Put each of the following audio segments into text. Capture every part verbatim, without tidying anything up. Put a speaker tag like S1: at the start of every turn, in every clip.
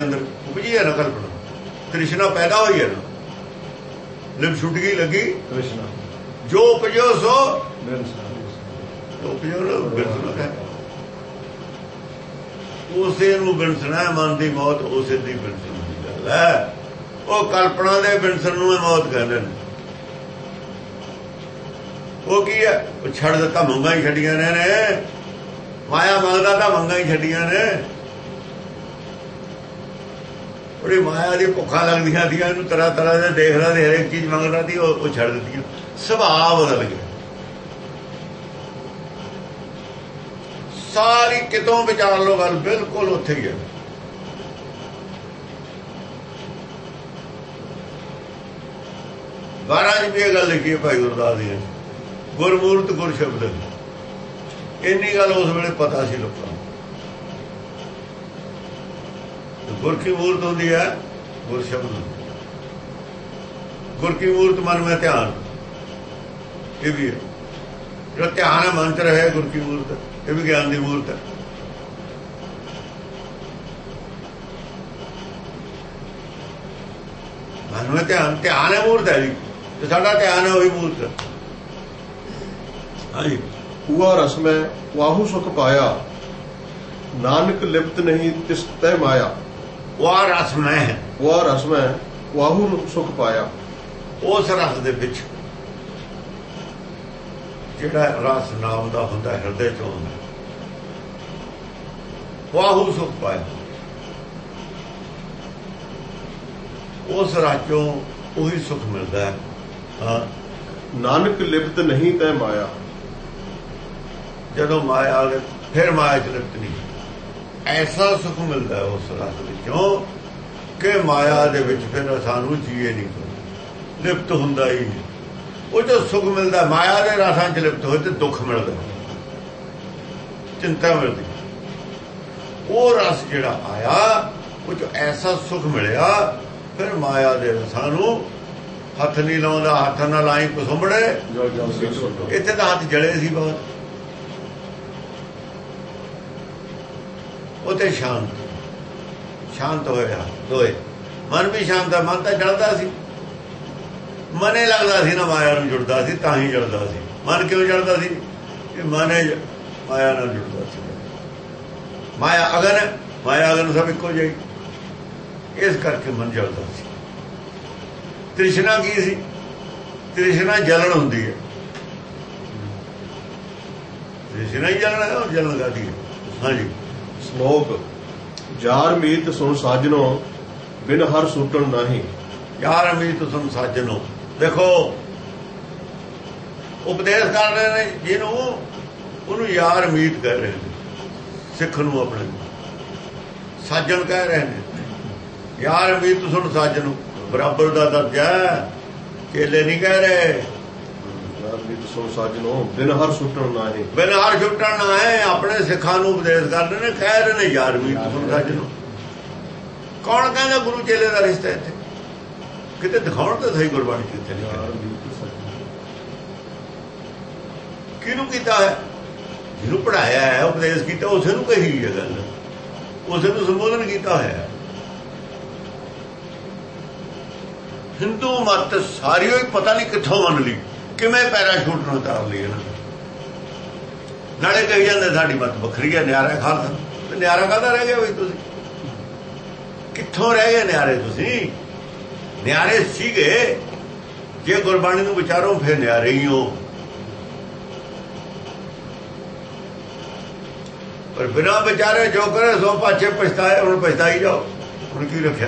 S1: अंदर उपजी है ना कल्पना, तृष्णा पैदा हुई है ना, लिम छुट गई लगी
S2: कृष्णा,
S1: जो उपजो सो उपजो बिनसना है, उसे बिनसना मन की मौत, उसे दी बिनसन की गल है। वो कल्पना के बिनसन नूं मौत कहते हैं। वो की है, छड़ दिता मंगा ही छड़िया ने, ने माया मंगता तो मंगा ही छड़िया ने। बड़ी माया की भुखा लगदियां थी, इनू तरह तरह से देखदा ते हरेक चीज मंगदा थी, वो छड़ दी, सुभाव बदल गया। सारी कितों विचार लो गल बिल्कुल उत्थे ही है। बारह च भी यह गल लिखी है भाई गुरदास जी ने, गुरमूर्त गुर शब्द, इन्नी गल उस वेले पता सी लोगों। गुर की मूर्त होती है, गुर शब्द, गुर की मूर्त मन में ध्यान, ये भी है जो ध्यान है, मंत्र है गुर की मूर्त, ये भी ज्ञान की मूर्त है। मन में ध्यान, ध्यान है मूर्त है जी, तो साडा ध्यान है वही मूर्त है। हाँ जी,
S2: हुआ रस में वाहु सुख पाया, नानक लिप्त नहीं तिस तय माया।
S1: वह रस में है,
S2: वह रस में वाहु सुख पाया,
S1: उस रस दे विच जिहड़ा रस नाम दा हुंदा हिरदे चों हुंदा, वाहु सुख पाया, उस रस चों उही सुख मिलता है। हाँ,
S2: नानक लिप्त नहीं तय माया।
S1: जदों माया फिर माया च लिप्त नहीं, ऐसा सुख मिलता है उस रस विचों कि माया दे विच फिर सानू जीए नहीं कर, लिप्त हुंदा ही नहीं। वो जो सुख मिलता माया के रसां च लिप्त होए तो दुख मिलता, चिंता मिलती। वो रस जिहड़ा आया वो जो ऐसा सुख मिलिया, फिर माया के रसां नूं हथ नहीं लाउंदा, हथ ना लाई कुसुंबड़े, इत्थे तां हथ जले सी बहुत। उते शांत शांत होया दोए, मन भी शांत है, मन तो जलदा सी, मने लगदा सी ना माया नूं जुड़दा सी, तां ही जलदा सी। मन क्यों जलदा सी कि मने माया नाल जुड़दा सी। माया अगन है, माया अगन सब इक्को जाई, इस करके मन जलदा सी। तृष्णा की सी, तृष्णा जलन हुंदी है, तृष्णा ही जलन है, और जलन कादी है। हाँ जी,
S2: श्लोक जार मीत सुन साजनो, बिन हर सुटन नाही।
S1: यार अमीत सुन साजनो, देखो उपदेश कर रहे हैं जिन्हों, उन्होंने यार मीत कह रहे हैं, सिख नूं अपने साजन कह रहे हैं। यार मीत सुन साजनो बराबर का दर्जा है, चेले नहीं कह रहे।
S2: यार मीत सुन साजनो, बिन हर सुटन नाही,
S1: बिन हर छुटन ना है, अपने सिखा नूं उपदेश कर रहे हैं, कह रहे हैं यार मीत सुन साजनो। कौन कहता गुरु चेले का रिश्ता इत्थे? किते दिखाउण तो सही गुरबाणी किथे किनू कीता है? जिन्हों पढ़ाया है, उपदेश किया, उसे नूं कही है गल, उसे नूं संबोधन किया है। हिंदू मत सारी ही पता नहीं कित्थों मन ली, किवें पैराशूट नूं उतार ली ना। नाले कही जांदे साडी मत वखरी है, न्यारा खालसा, ते न्यारा काहदा रह गया बई? तुसीं कित्थों रह गए न्यारे? तुसीं न्यारे सीगे, जे गुरबाणी नूं विचारो फिर न्यारे ही हो, पर बिना विचारे जो करे सो पाछे पछताए। हुण पछताई जाओ, हुण की रखिया?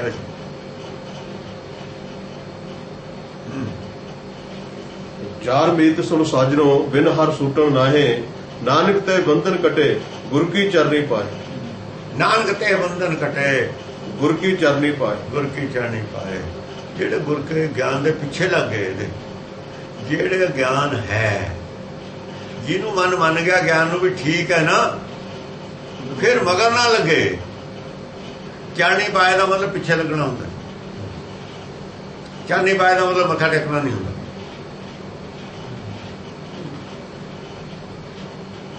S2: जार मीत सुन साजनो, बिन हर सुटन नाहे। नानक ते बंधन कटे, गुर की चरनी पाए।
S1: नानक ते बंधन कटे,
S2: गुर की चरनी पाए।
S1: गुर की चरनी पाए। जेड़े गुर के ज्ञान दे पिछे लग गए, जेड़े ज्ञान है, जिन्हों मन मन गया ज्ञान नूं भी ठीक है ना, फिर मगर ना लगे। चरनी पाए का मतलब पिछे लगना होंगे, चरनी पाए का मतलब मत्था टेकना नहीं होंगे।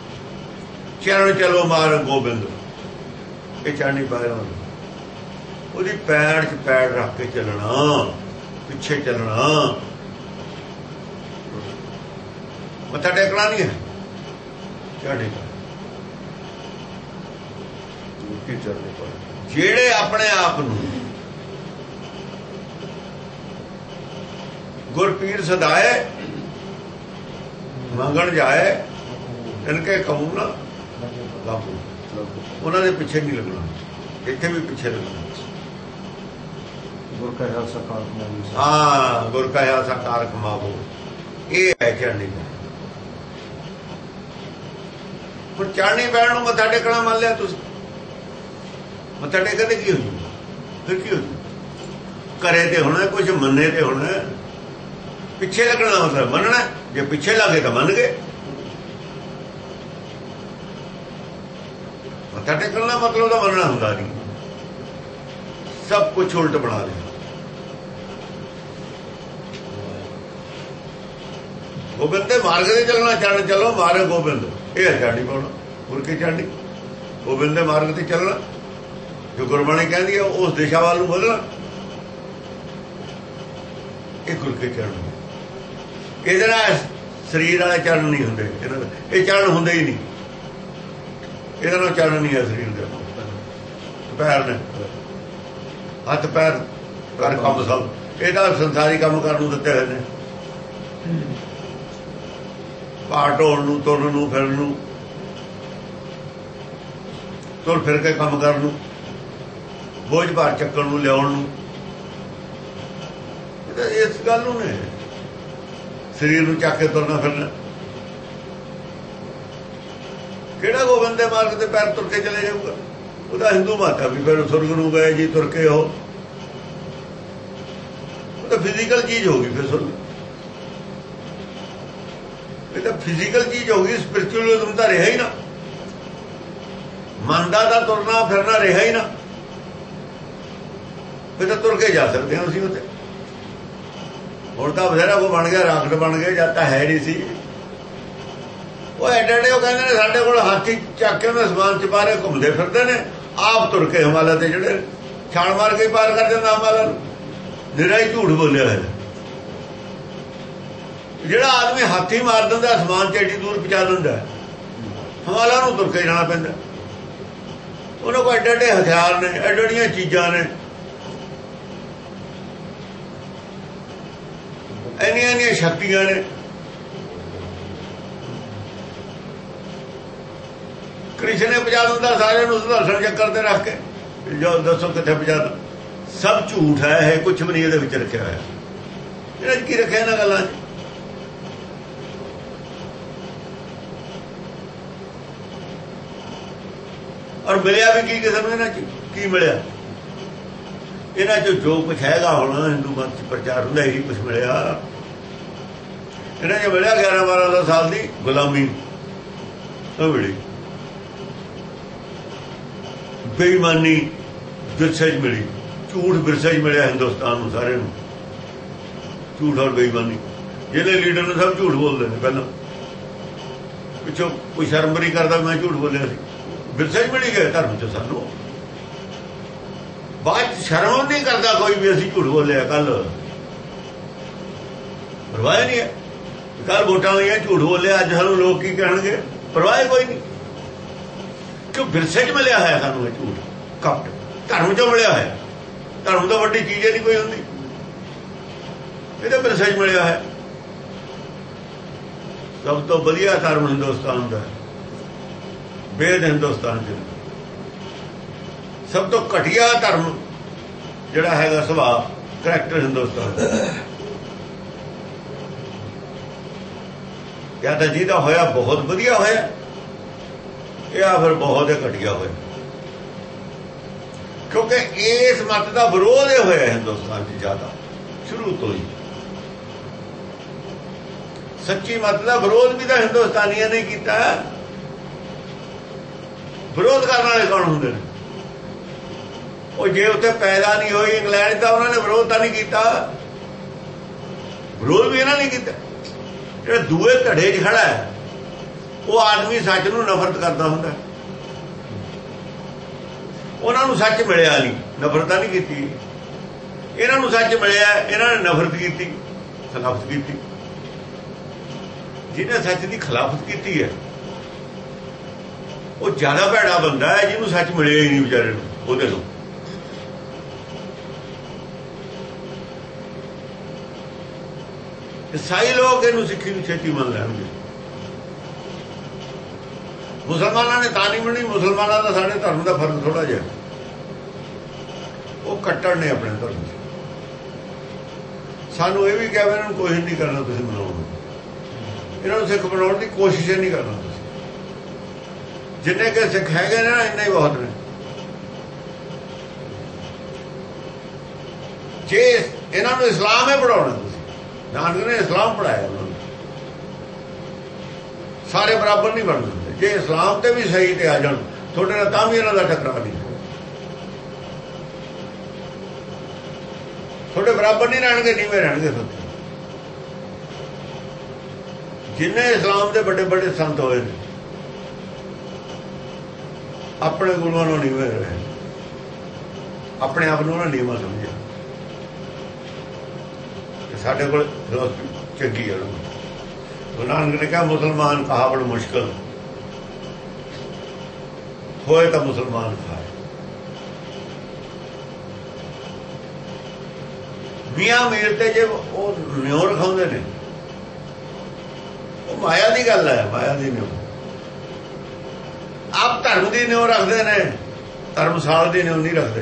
S1: चरण चलो मार गोबिंद, ये चरनी पाए का मतलब। ਉਹਦੀ ਪੈੜ 'ਚ ਪੈੜ ਰੱਖ ਕੇ ਚੱਲਣਾ, ਪਿੱਛੇ ਚੱਲਣਾ, ਮੱਥਾ ਟੇਕਣਾ ਨਹੀਂ ਹੈ। ਝਾੜੀ ਜਿਹੜੇ ਆਪਣੇ ਆਪ ਨੂੰ ਗੁਰਪੀਰ ਸਦਾਏ ਮੰਗਣ ਜਾਏ, ਇਨਕੇ ਕਹੂੰ ਨਾ ਲਾਭੂ, ਉਹਨਾਂ ਦੇ ਪਿੱਛੇ ਨਹੀਂ ਲੱਗਣਾ, ਇੱਥੇ ਵੀ ਪਿੱਛੇ ਲੱਗਣਾ।
S3: ਗੁਰ ਕਹਿਆ ਸਾਕਾਰ ਕਮਾਵੋ।
S1: ਹਾਂ, ਗੁਰ ਕਹਿਆ ਸਾਕਾਰ ਕਮਾਵੋ, ਇਹ ਹੈ ਚੜ੍ਹਨੀ। ਹੁਣ ਚੜ੍ਹਨੀ ਪੈਣ ਨੂੰ ਮੱਥਾ ਟੇਕਣਾ ਮੰਨ ਲਿਆ ਤੁਸੀਂ, ਮੱਥਾ ਟੇਕਦੇ ਕੀ ਹੋ ਜੂ? ਫਿਰ ਕੀ ਹੋ ਜੂ? ਕਰੇ ਤੇ ਹੋਣਾ ਕੁਝ, ਮੰਨੇ ਤੇ ਹੋਣਾ। ਪਿੱਛੇ ਲੱਗਣ ਦਾ ਮਤਲਬ ਮੰਨਣਾ, ਜੇ ਪਿੱਛੇ ਲੱਗੇ ਤਾਂ ਮੰਨ ਗਏ। ਮੱਥਾ ਟੇਕਣ ਦਾ ਮਤਲਬ ਤਾਂ ਮੰਨਣਾ ਹੁੰਦਾ ਨਹੀਂ, ਸਭ ਕੁਝ ਉਲਟ ਬਣਾ ਲਿਆ। ਗੋਬਿੰਦ ਦੇ ਮਾਰਗ ਤੇ ਚੱਲਣਾ, ਚੜ੍ਹ ਚਲੋ ਮਾਰੇ ਗੋਬਿੰਦ, ਇਹ ਹੈ ਚੜ੍ਹਨੀ ਪਾਉਣਾ। ਗੁਰ ਕੀ ਚੜ੍ਹਨੀ? ਗੋਬਿੰਦ ਦੇ ਮਾਰਗ ਤੇ ਚੱਲਣਾ, ਜੋ ਗੁਰਬਾਣੀ ਕਹਿੰਦੀ ਹੈ ਉਸ ਦਿਸ਼ਾ ਵੱਲ ਨੂੰ ਵਧਣਾ, ਇਹ ਗੁਰ ਕੀ ਚੜ੍ਹਨੀ। ਇਹਦੇ ਨਾਲ ਸਰੀਰ ਵਾਲੇ ਚੜ੍ਹਨ ਨਹੀਂ ਹੁੰਦੇ, ਇਹਨਾਂ ਦਾ ਇਹ ਚੜ੍ਹਨ ਹੁੰਦੇ ਹੀ ਨਹੀਂ। ਇਹਦੇ ਨਾਲ ਚੜ੍ਹਨ ਨਹੀਂ ਹੈ ਸਰੀਰ ਦੇ, ਪੈਰ ਨੇ, ਹੱਥ ਪੈਰ ਕਰ ਕੰਮ ਸਭ ਇਹਦਾ ਸੰਸਾਰੀ ਕੰਮ ਕਰਨ ਨੂੰ ਦਿੱਤੇ ਹੋਏ ਨੇ। ਭਾਰ ਢੋਣ ਨੂੰ, ਤੁਰਨ ਨੂੰ, ਫਿਰਨ ਨੂੰ, ਤੁਰ ਫਿਰ ਕੇ ਕੰਮ ਕਰਨ ਨੂੰ, ਬੋਝ ਭਾਰ ਚੱਕਣ ਨੂੰ, ਲਿਆਉਣ ਨੂੰ, ਇਸ ਗੱਲ ਨੂੰ ਨੇ ਸਰੀਰ ਨੂੰ ਚੱਕ ਕੇ ਤੁਰਨਾ ਫਿਰਨਾ। ਕਿਹੜਾ ਗੋਬਿੰਦ ਦੇ ਮਾਰਗ ਤੇ ਪੈਰ ਤੁਰ ਕੇ ਚਲੇ ਜਾਊਗਾ? ਉਹਦਾ ਹਿੰਦੂ ਮਾਤਾ ਵੀ ਫਿਰ ਸੁਰਗ ਨੂੰ ਗਏ ਜੀ ਤੁਰ ਕੇ, ਉਹ ਤਾਂ ਫਿਜ਼ੀਕਲ ਚੀਜ਼ ਹੋ ਗਈ। ਫਿਰ ਸੁਰਗ ਇਹ ਤਾਂ ਫਿਜ਼ੀਕਲ ਚੀਜ਼ ਹੋ ਗਈ, ਸਪਿਰਚੁਅਲਿਜ਼ਮ ਤਾਂ ਰਿਹਾ ਹੀ ਨਾ, ਮਨ ਦਾ ਤਾਂ ਤੁਰਨਾ ਫਿਰਨਾ ਰਿਹਾ ਹੀ ਨਾ। ਫਿਰ ਤਾਂ ਤੁਰ ਕੇ ਜਾ ਸਕਦੇ ਹਾਂ ਅਸੀਂ ਉੱਥੇ। ਹੁਣ ਤਾਂ ਬਥੇਰਾ ਕੋ ਬਣ ਗਿਆ, ਰਾਕਟ ਬਣ ਗਏ, ਜਦ ਤਾਂ ਹੈ ਨਹੀਂ ਸੀ। ਉਹ ਐਡੇ ਐਡੇ ਉਹ ਕਹਿੰਦੇ ਨੇ ਸਾਡੇ ਕੋਲ ਹਾਥੀ ਚੱਕ ਕੇ ਉਹਨੇ ਸਮਾਨ ਚ ਪਾਰੇ ਘੁੰਮਦੇ ਫਿਰਦੇ ਨੇ, ਆਪ ਤੁਰ ਕੇ ਹਿਮਾਲਿਆ ਤੇ ਜਿਹੜੇ ਛਾਲ ਮਾਰ ਕੇ ਪਾਰ ਕਰ ਜਾਂਦਾ ਹਿਮਾਲਿਆ ਨੂੰ। ਨਿਰਾ ਹੀ ਝੂਠ ਬੋਲਿਆ ਹੈ। ਜਿਹੜਾ ਆਦਮੀ ਹਾਥੀ ਮਾਰ ਦਿੰਦਾ, ਸਮਾਨ ਚ ਐਡੀ ਦੂਰ ਪਹੁੰਚਾ ਦਿੰਦਾ, ਹਿਮਾਲਿਆ ਨੂੰ ਤੁਰ ਕੇ ਜਾਣਾ ਪੈਂਦਾ। ਉਹਨਾਂ ਕੋਲ ਐਡੇ ਐਡੇ ਹਥਿਆਰ ਨੇ, ਐਡੇ ਐਡੀਆਂ ਚੀਜ਼ਾਂ ਨੇ, ਇੰਨੀਆਂ ਇੰਨੀਆਂ ਸ਼ਕਤੀਆਂ ਨੇ। ਕ੍ਰਿਸ਼ਨ ਨੇ ਪਹੁੰਚਾ ਦਿੰਦਾ ਸਾਰਿਆਂ ਨੂੰ ਸੁਦਰਸ਼ਨ ਚੱਕਰ ਤੇ ਰੱਖ ਕੇ, ਜੋ ਦੱਸੋ ਕਿੱਥੇ ਪਹੁੰਚਾ ਦਿੰਦਾ। ਸਭ ਝੂਠ ਹੈ, ਇਹ ਕੁਛ ਵੀ ਨਹੀਂ ਇਹਦੇ ਵਿੱਚ ਰੱਖਿਆ ਹੋਇਆ। ਇਹਨਾਂ 'ਚ ਕੀ ਰੱਖਿਆ ਇਹਨਾਂ ਗੱਲਾਂ 'ਚ? ਔਰ ਮਿਲਿਆ ਵੀ ਕੀ ਕਿਸੇ ਨੂੰ? ਇਹਨਾਂ 'ਚ ਕੀ ਮਿਲਿਆ? ਇਹਨਾਂ 'ਚ ਜੋ ਕੁਛ ਹੈਗਾ ਹੁਣ ਹਿੰਦੂ ਮਤ 'ਚ ਪ੍ਰਚਾਰ ਹੁੰਦਾ, ਇਹੀ ਕੁਛ ਮਿਲਿਆ। ਇਹਨਾਂ 'ਚ ਮਿਲਿਆ ਗਿਆਰਾਂ ਬਾਰਾਂ ਸੌ ਸਾਲ ਦੀ ਗੁਲਾਮੀ, ਉਹ ਮਿਲੀ ਬੇਈਮਾਨੀ ਵਿਰਸੇ 'ਚ ਮਿਲੀ, ਝੂਠ ਵਿਰਸੇ 'ਚ ਮਿਲਿਆ ਹਿੰਦੁਸਤਾਨ ਨੂੰ, ਸਾਰਿਆਂ ਨੂੰ ਝੂਠ ਔਰ ਬੇਈਮਾਨੀ। ਜਿਹੜੇ ਲੀਡਰ ਨੇ ਸਭ ਝੂਠ ਬੋਲਦੇ ਨੇ, ਪਹਿਲਾਂ ਪਿੱਛੋਂ ਕੋਈ ਸ਼ਰਮ ਨਹੀਂ ਕਰਦਾ ਮੈਂ ਝੂਠ ਬੋਲਿਆ ਸੀ। ਵਿਰਸੇ 'ਚ ਮਿਲੀ ਗਏ ਧਰਮ 'ਚ ਸਾਨੂੰ, ਬਾਅਦ 'ਚ ਸ਼ਰਮ ਨਹੀਂ ਕਰਦਾ ਕੋਈ ਵੀ ਅਸੀਂ ਝੂਠ ਬੋਲਿਆ। ਕੱਲ ਪਰਵਾਹ ਨਹੀਂ ਹੈ, ਕੱਲ ਵੋਟਾਂ ਲਈਆਂ ਝੂਠ ਬੋਲਿਆ, ਅੱਜ ਸਾਨੂੰ ਲੋਕ ਕੀ ਕਹਿਣਗੇ? ਪਰਵਾਹ ਕੋਈ ਨਹੀਂ, ਕਿਉਂ ਵਿਰਸੇ 'ਚ ਮਿਲਿਆ ਹੋਇਆ ਸਾਨੂੰ ਇਹ ਝੂਠ। ਕਪਟ ਧਰਮ 'ਚੋਂ ਮਿਲਿਆ ਹੋਇਆ। ਧਰਮ ਤੋਂ ਵੱਡੀ ਚੀਜ਼ ਨਹੀਂ ਕੋਈ ਹੁੰਦੀ, ਇਹਦੇ ਵਿਰਸੇ 'ਚ ਮਿਲਿਆ ਹੈ। ਸਭ ਤੋਂ ਵਧੀਆ ਧਰਮ ਹਿੰਦੁਸਤਾਨ ਦਾ, ਵੇਦ ਹਿੰਦੁਸਤਾਨ 'ਚ। ਸਭ ਤੋਂ ਘਟੀਆ ਧਰਮ ਜਿਹੜਾ ਹੈਗਾ ਸੁਭਾਅ, ਕਰੈਕਟਰ ਹਿੰਦੁਸਤਾਨ ਦਾ। ਜਾਂ ਤਾਂ ਜਿਹਦਾ ਹੋਇਆ ਬਹੁਤ ਵਧੀਆ ਹੋਇਆ, ਜਾਂ ਫਿਰ ਬਹੁਤ ਹੀ ਘਟੀਆ ਹੋਇਆ। ਕਿਉਂਕਿ ਇਸ ਮਤ ਦਾ ਵਿਰੋਧ ਹੀ ਹੋਇਆ ਹਿੰਦੁਸਤਾਨ 'ਚ ਜ਼ਿਆਦਾ, ਸ਼ੁਰੂ ਤੋਂ ਹੀ। ਸੱਚੀ ਮਤ ਦਾ ਵਿਰੋਧ ਵੀ ਤਾਂ ਹਿੰਦੁਸਤਾਨੀਆਂ ਨੇ ਕੀਤਾ। ਵਿਰੋਧ ਕਰਨ ਵਾਲੇ ਕੌਣ ਹੁੰਦੇ ਨੇ? ਉਹ ਜੇ ਉੱਥੇ ਪੈਦਾ ਨਹੀਂ ਹੋਈ ਇੰਗਲੈਂਡ, ਤਾਂ ਉਹਨਾਂ ਨੇ ਵਿਰੋਧ ਤਾਂ ਨਹੀਂ ਕੀਤਾ। ਵਿਰੋਧ ਵੀ ਇਹਨਾਂ ਨੇ ਕੀਤਾ। ਜਿਹੜਾ ਦੂਏ ਧੜੇ 'ਚ ਖੜਾ ਹੈ, ਉਹ ਆਦਮੀ ਸੱਚ ਨੂੰ ਨਫ਼ਰਤ ਕਰਦਾ ਹੁੰਦਾ। ਉਹਨਾਂ ਨੂੰ ਸੱਚ ਮਿਲਿਆ ਨਹੀਂ, ਨਫ਼ਰਤਾਂ ਨਹੀਂ ਕੀਤੀ। ਇਹਨਾਂ ਨੂੰ ਸੱਚ ਮਿਲਿਆ, ਇਹਨਾਂ ਨੇ ਨਫ਼ਰਤ ਕੀਤੀ, ਖਿਲਾਫਤ ਕੀਤੀ। ਜਿਹਨੇ ਸੱਚ ਦੀ ਖਿਲਾਫਤ ਕੀਤੀ ਹੈ ਉਹ ਜ਼ਿਆਦਾ ਭੈੜਾ ਬੰਦਾ ਹੈ ਜਿਹਨੂੰ ਸੱਚ ਮਿਲਿਆ ਹੀ ਨਹੀਂ ਵਿਚਾਰੇ ਨੂੰ, ਉਹਦੇ ਨੂੰ। ਈਸਾਈ ਲੋਕ ਇਹਨੂੰ ਸਿੱਖੀ ਨੂੰ ਛੇਤੀ ਮੰਨ ਲੈਣਗੇ। ਮੁਸਲਮਾਨਾਂ ਨੇ ਤਾਂ ਨਹੀਂ ਮੰਨੀ। ਮੁਸਲਮਾਨਾਂ ਦਾ ਸਾਡੇ ਧਰਮ ਦਾ ਫਰਕ ਥੋੜਾ ਜਿਹਾ, ਉਹ ਕੱਟੜ ਨੇ ਆਪਣੇ ਧਰਮ 'ਚ। ਸਾਨੂੰ ਇਹ ਵੀ ਕਿਹਾ ਇਹਨਾਂ ਨੂੰ ਕੋਸ਼ਿਸ਼ ਨਹੀਂ ਕਰਨਾ ਤੁਸੀਂ ਬਣਾਉਣ, ਇਹਨਾਂ ਨੂੰ ਸਿੱਖ ਬਣਾਉਣ ਦੀ ਕੋਸ਼ਿਸ਼ ਨਹੀਂ ਕਰਨਾ ਤੁਸੀਂ। ਜਿੰਨੇ ਕਿ ਸਿੱਖ ਹੈਗੇ ਨੇ ਨਾ ਇੰਨੇ ਹੀ ਬਹੁਤ ਨੇ। ਜੇ ਇਹਨਾਂ ਨੂੰ ਇਸਲਾਮ ਹੈ ਪੜਾਉਣਾ, ਤੁਸੀਂ ਨਾਨਕ ਨੇ ਇਸਲਾਮ ਪੜਾਇਆ ਉਹਨਾਂ ਨੂੰ। ਸਾਰੇ ਬਰਾਬਰ ਨਹੀਂ ਬਣ ਸਕਦੇ। ਜੇ ਇਸਲਾਮ ਤੇ ਵੀ ਸਹੀ ਤੇ ਆ ਜਾਣ ਤੁਹਾਡੇ ਨਾਲ, ਤਾਂ ਵੀ ਇਹਨਾਂ ਦਾ ਟਕਰਾਅ ਨਹੀਂ। ਤੁਹਾਡੇ ਬਰਾਬਰ ਨਹੀਂ ਰਹਿਣਗੇ, ਨੀਵੇਂ ਰਹਿਣਗੇ ਤੁਹਾਡੇ। ਜਿੰਨੇ ਇਸਲਾਮ ਦੇ ਵੱਡੇ ਵੱਡੇ ਸੰਤ ਹੋਏ ਨੇ ਆਪਣੇ ਗੁਰੂਆਂ ਨੂੰ ਨੀਵੇਂ ਰਹੇ, ਆਪਣੇ ਆਪ ਨੂੰ ਉਹਨਾਂ ਨੀਵਾਂ ਸਮਝਿਆ। ਸਾਡੇ ਕੋਲ ਫਿਲਾਸਫੀ ਚੰਗੀ ਹੈ। ਗੁਰੂ ਨਾਨਕ ਨੇ ਕਿਹਾ ਮੁਸਲਮਾਨ ਕਹਾ ਬੜਾ ਮੁਸ਼ਕਲ, ਹੋਏ ਤਾਂ ਮੁਸਲਮਾਨ ਖਾਏ। ਮੀਆਂ ਮੀਰ ਤੇ ਜੇ ਉਹ ਨਿਉ ਰਖਾਉਂਦੇ ਨੇ, ਉਹ ਮਾਇਆ ਦੀ ਗੱਲ ਹੈ, ਮਾਇਆ ਦੀ ਨਿਉ। ਆਪ ਧਰਮ ਦੀ ਨਿਉ ਰੱਖਦੇ ਨੇ, ਧਰਮਸਾਲ ਦੀ ਨਿਉ ਨਹੀਂ ਰੱਖਦੇ।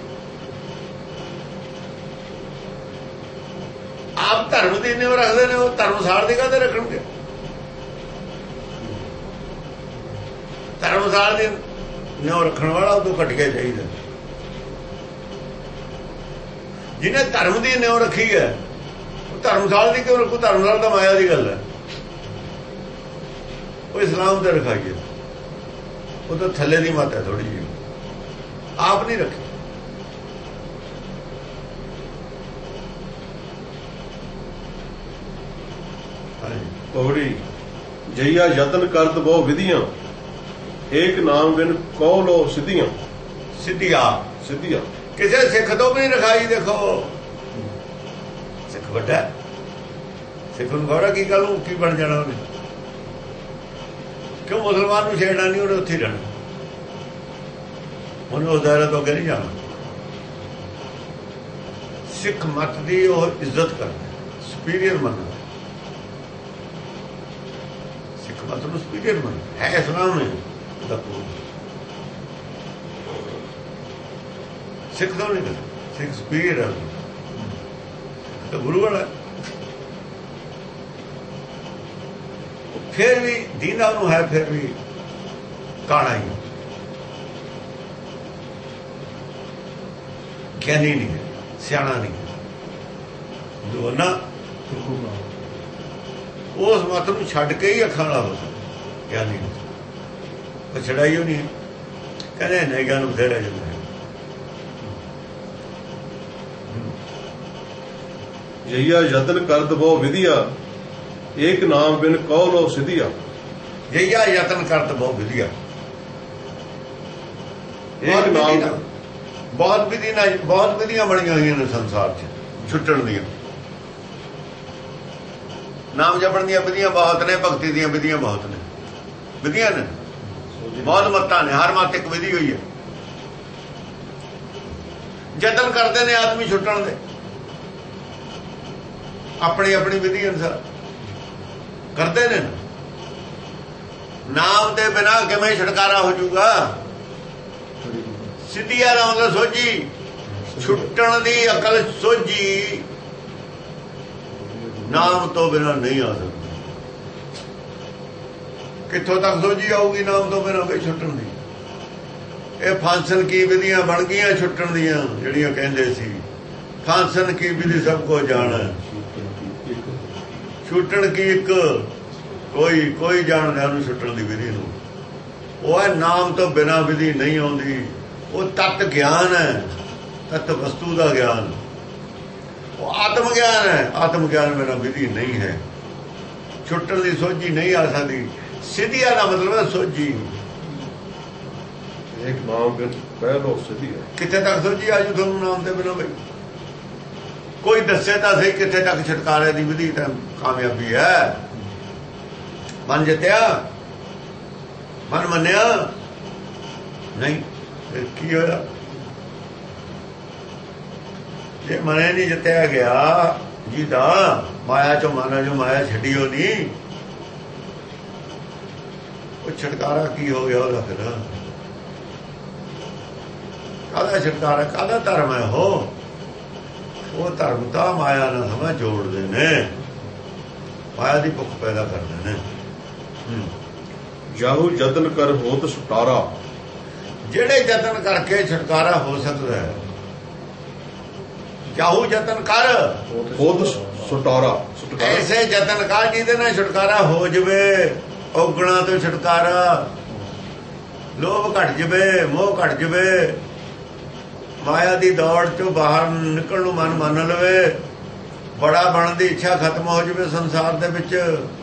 S1: ਆਪ ਧਰਮ ਦੀ ਨਿਉ ਰੱਖਦੇ ਨੇ, ਉਹ ਧਰਮਸਾਲ ਦੀ ਕਾਹਦੇ ਰੱਖਣਗੇ? ਧਰਮਸਾਲ ਦੀ ਨਿਉ ਰੱਖਣ ਵਾਲਾ ਉਦੋਂ ਘਟ ਕੇ ਚਾਹੀਦਾ। ਜਿਹਨੇ ਧਰਮ ਦੀ ਨਿਉ ਰੱਖੀ ਹੈ ਉਹ ਧਰਮਸਾਲ ਦੀ ਕਿਉਂ ਰੱਖੂ? ਧਰਮਸਾਲ ਤਾਂ ਮਾਇਆ ਦੀ ਗੱਲ ਹੈ, ਉਹ ਇਸਲਾਮ ਤੇ ਰਖਾਈਏ। ਉਹ ਤਾਂ ਥੱਲੇ ਦੀ ਮੱਤ ਹੈ ਥੋੜੀ ਜਿਹੀ, ਆਪ ਨਹੀਂ ਰੱਖੀ।
S2: ਪੌੜੀ ਜਈਆ ਯਤਨ ਕਰਤ ਬਹੁ ਵਿਧੀਆਂ, ਏਕ ਨਾਮ ਬਿਨ ਕਉ ਲੋ ਸਿੱਧੀਆਂ।
S1: ਸਿੱਧੀਆਂ
S2: ਸਿੱਧੀਆਂ
S1: ਕਿਸੇ ਸਿੱਖ ਤੋਂ ਵੀ ਨਹੀਂ ਰਖਾਈ। ਦੇਖੋ ਸਿੱਖ ਵੱਡਾ, ਸਿੱਖ ਨੂੰ ਗੌਰਾ ਕੀ ਗੱਲ ਨੂੰ ਕੀ ਬਣ ਜਾਣਾ ਉਹਨੇ? ਕਿਉਂ ਮੁਸਲਮਾਨ ਨੂੰ ਛੇੜਨਾ ਨਹੀਂ? ਉਹਨੇ ਉੱਥੇ ਰਹਿਣਾ, ਉਹਨੇ ਉਸ ਦਾਇਰੇ ਤੋਂ ਅੱਗੇ ਨਹੀਂ ਜਾਣਾ। ਸਿੱਖ ਮਤ ਦੀ ਉਹ ਇੱਜ਼ਤ ਕਰਦਾ, ਸੁਪੀਰੀਅਰ ਮੰਨਦਾ। ਸਿੱਖ ਮਤ ਨੂੰ ਸੁਪੀਰੀਅਰ ਮੰਨਦਾ ਹੈ। ਇਸਲਾਮ ਨੇ ਸਿੱਖ ਤੋਂ ਨਹੀਂ ਕਰਦਾ, ਸਿੱਖ ਸੁਪੀਰੀਅਰ ਹੈ, ਤਾਂ ਗੁਰੂ ਵਾਲਾ। ਫਿਰ ਵੀ ਦੀਨਾ ਨੂੰ ਹੈ, ਫਿਰ ਵੀ ਕਾਣਾ ਹੀ, ਗਿਆਨੀ ਨਹੀਂ, ਸਿਆਣਾ ਨਹੀਂ। ਜੋ ਨਾ ਉਸ ਮਤ ਨੂੰ ਛੱਡ ਕੇ ਹੀ ਅੱਖਾਂ ਵਾਲਾ ਹੋ ਸਕਦਾ ਗਿਆਨੀ ਨੂੰ, ਪਰ ਛੜਾਈ ਉਹ ਨਹੀਂ। ਕਹਿੰਦੇ ਨਹੀਂ ਗਿਆਨ ਨੂੰ ਫੇਰਿਆ ਜਾਂਦਾ ਹੈ।
S2: ਜਈਆ ਯਤਨ ਕਰਤ ਬਹੁ ਵਿਧੀਆ, ਏਕ ਨਾਮ ਬਿਨ ਕਉ ਲੋ ਸਿੱਧੀਆ।
S1: ਜਈਆ ਯਤਨ ਕਰਤ ਬਹੁ ਵਿਧੀਆ,
S2: ਏਕ ਨਾਮ।
S1: ਬਹੁਤ ਵਿਧੀ ਨਾਲ, ਬਹੁਤ ਵਿਧੀਆਂ ਬਣੀਆਂ ਹੋਈਆਂ ਨੇ ਸੰਸਾਰ 'ਚ ਛੁੱਟਣ ਦੀਆਂ। ਨਾਮ ਜਪਣ ਦੀਆਂ ਵਿਧੀਆਂ ਬਹੁਤ ਨੇ, ਭਗਤੀ ਦੀਆਂ ਵਿਧੀਆਂ ਬਹੁਤ ਨੇ। ਵਿਧੀਆਂ ਨੇ ਬਹੁਤ, ਮੱਤਾਂ ਨੇ, ਹਰ ਮੱਤ ਇੱਕ ਵਿਧੀ ਹੋਈ ਹੈ। ਯਤਨ ਕਰਦੇ ਨੇ ਆਦਮੀ ਛੁੱਟਣ ਦੇ, ਆਪਣੀ ਆਪਣੀ ਵਿਧੀ ਅਨੁਸਾਰ ਕਰਦੇ ਨੇ। ਨਾਮ ਦੇ ਬਿਨਾਂ ਕਿਵੇਂ ਛੁਟਕਾਰਾ ਹੋ ਜਾਊਗਾ? ਸਿੱਧੀਆਂ ਦਾ ਮਤਲਬ ਸੋਝੀ, ਛੁੱਟਣ ਦੀ ਅਕਲ ਸੋਝੀ। ਨਾਮ ਤੋਂ ਬਿਨਾਂ ਨਹੀਂ ਆ ਸਕਦੀ। ਕਿੱਥੋਂ ਤੱਕ ਸੋਝੀ ਆਊਗੀ ਨਾਮ ਤੋਂ ਬਿਨਾਂ? ਕੋਈ ਛੁੱਟਣ ਦੀ। ਇਹ ਫਾਂਸਨ ਕੀ ਵਿਧੀਆਂ ਬਣ ਗਈਆਂ ਛੁੱਟਣ ਦੀਆਂ, ਜਿਹੜੀਆਂ ਕਹਿੰਦੇ ਸੀ ਫਾਂਸਨ ਕੀ ਵਿਧੀ ਸਭ ਕੋ ਜਾਣਾ, ਛੁੱਟਣ ਕੀ ਇੱਕ ਕੋਈ ਕੋਈ ਜਾਣਦਾ ਉਹਨੂੰ ਛੁੱਟਣ ਦੀ ਵਿਧੀ ਨੂੰ। ਉਹ ਹੈ ਨਾਮ ਤੋਂ ਬਿਨਾਂ ਵਿਧੀ ਨਹੀਂ ਆਉਂਦੀ। ਉਹ ਤਤ ਗਿਆਨ ਹੈ, ਤਤ ਵਸਤੂ ਦਾ ਗਿਆਨ। ਉਹ ਆਤਮ ਗਿਆਨ ਹੈ, ਆਤਮ ਗਿਆਨ ਬਿਨਾਂ ਵਿਧੀ ਨਹੀਂ ਹੈ। ਛੁੱਟਣ ਦੀ ਸੋਝੀ ਨਹੀਂ ਆ ਸਕਦੀ। ਸਿੱਧੀਆਂ ਦਾ ਮਤਲਬ ਹੈ ਸੋਝੀ।
S2: ਇੱਕ ਨਾਮ ਬਿਨ ਪਹਿਲੋ ਸਿੱਧੀ ਹੈ।
S1: ਕਿੱਥੇ ਤੱਕ ਸੋਝੀ ਆਜੂ ਤੁਹਾਨੂੰ ਨਾਮ ਦੇ ਬਿਨਾਂ ਬਈ? ਕੋਈ ਦੱਸੇ ਤਾਂ ਸਹੀ ਕਿੱਥੇ ਤੱਕ ਛੁਟਕਾਰੇ ਦੀ ਵਿਧੀ ਤਾਂ ਕਾਮਯਾਬੀ ਹੈ। ਮਨ ਜਿੱਤਿਆ, ਮਨ ਮੰਨਿਆ ਨਹੀਂ, ਫਿਰ ਕੀ ਹੋਇਆ? ਜੇ ਮਨੇ ਨਹੀਂ ਜਿੱਤਿਆ ਗਿਆ ਜਿਹਦਾ, ਮਾਇਆ ਚੋਂ ਮਨ ਜੋ ਮਾਇਆ ਛੱਡੀ ਉਹ ਨਹੀਂ, ਉਹ ਛੁਟਕਾਰਾ ਕੀ ਹੋ ਗਿਆ ਉਹਦਾ? ਫਿਰ ਕਾਹਦਾ ਛੁਟਕਾਰਾ, ਕਾਹਦਾ ਧਰਮ ਹੈ ਉਹ? ਉਹ ਧਰਮ ਤਾਂ ਮਾਇਆ ਨਾਲ ਸਮਾਂ ਜੋੜਦੇ ਨੇ, ਮਾਇਆ ਦੀ ਭੁੱਖ ਪੈਦਾ ਕਰਦੇ ਨੇ।
S2: ਜਾਹੂ ਯਤਨ ਕਰ ਹੋਤ ਛੁਟਕਾਰਾ,
S1: ਜਿਹੜੇ ਯਤਨ ਕਰਕੇ ਛੁਟਕਾਰਾ ਹੋ ਸਕਦਾ ਹੈ। ਜਾਹੂ ਯਤਨ ਕਰ
S2: ਹੋਤ ਛੁਟਕਾਰਾ,
S1: ਐਸੇ ਯਤਨ ਕਰ ਜਿਹਦੇ ਨਾਲ ਛੁਟਕਾਰਾ ਹੋ ਜਵੇ। ਔਗਣਾ ਤੋਂ ਛੁਟਕਾਰਾ, ਲੋਭ ਘਟ ਜਵੇ, ਮੋਹ ਘਟ ਜਵੇ, ਮਾਇਆ ਦੀ ਦੌੜ ਚੋਂ ਬਾਹਰ ਨਿਕਲਣ ਨੂੰ ਮਨ ਮੰਨ ਲਵੇ, ਬੜਾ ਬਣਨ ਦੀ ਇੱਛਾ ਖਤਮ ਹੋ ਜਵੇ ਸੰਸਾਰ ਦੇ ਵਿੱਚ,